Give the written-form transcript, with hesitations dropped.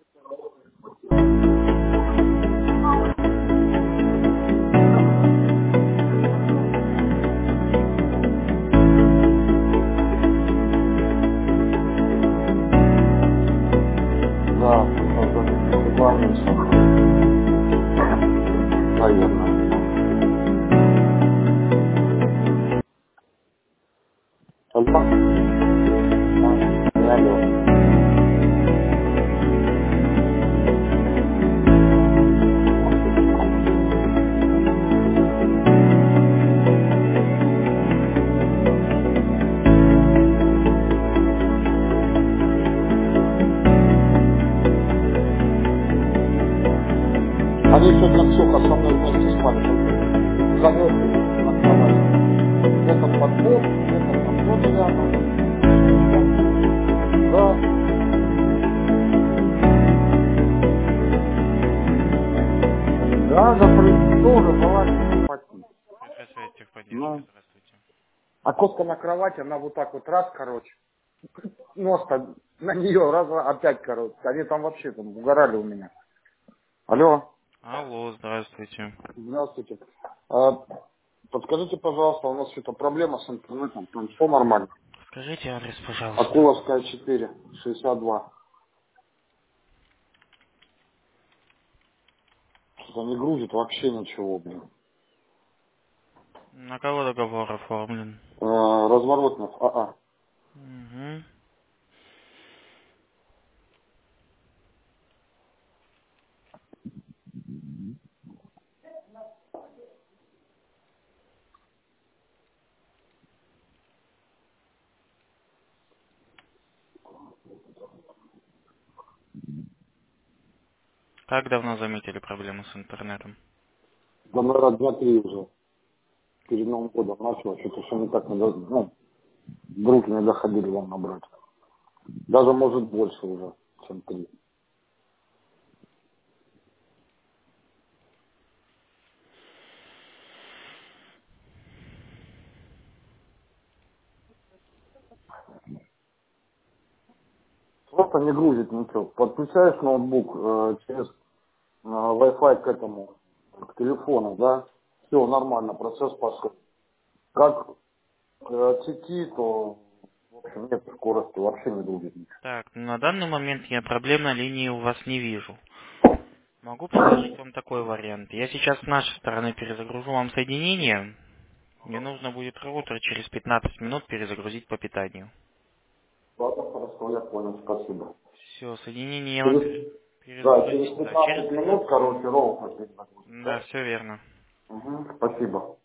Да, согласен, наверное. Алло? Алло. Они сегодня Ксюха со мной вместе спали. Заметили на кровати. Этот под бок, этот там тоже рядом. Да, да, тоже желательно спать. Предприятие техподдержки, Ну, здравствуйте. а кошка на кровати, она вот так вот раз, короче, нос-то на нее раз, опять, короче. Они там вообще там угорали у меня. Алло, Алло, здравствуйте. здравствуйте. А, подскажите, пожалуйста, у нас что-то проблема с интернетом, там все нормально. Скажите адрес, пожалуйста. Акуловская 4, 62. Что-то не грузит вообще ничего, блин. На кого договор оформлен? Разворотных, АА. Угу. Как давно заметили проблему с интернетом? Да, наверное, дня 3 уже. Перед Новым годом начало, что-то все никак не ну, руки не доходили вам набрать. Даже, может, больше уже, чем 3. Просто не грузит ничего. Подключаешь ноутбук через Wi-Fi к этому, к телефону, да, все нормально, процесс пошел. Как от сети, то, в общем, нет скорости, вообще не грузит ничего. Так, на данный момент я проблем на линии у вас не вижу. Могу предложить вам такой вариант. Я сейчас с нашей стороны перезагружу вам соединение. Мне нужно будет роутер через 15 минут перезагрузить по питанию. Ладно, хорошо, я понял, спасибо. Все, соединение я вам Через, да, через перезагрузить. Да, через 15 минут, 15 короче, минут. ровно перезагрузить, Да, да? все верно. Угу, спасибо.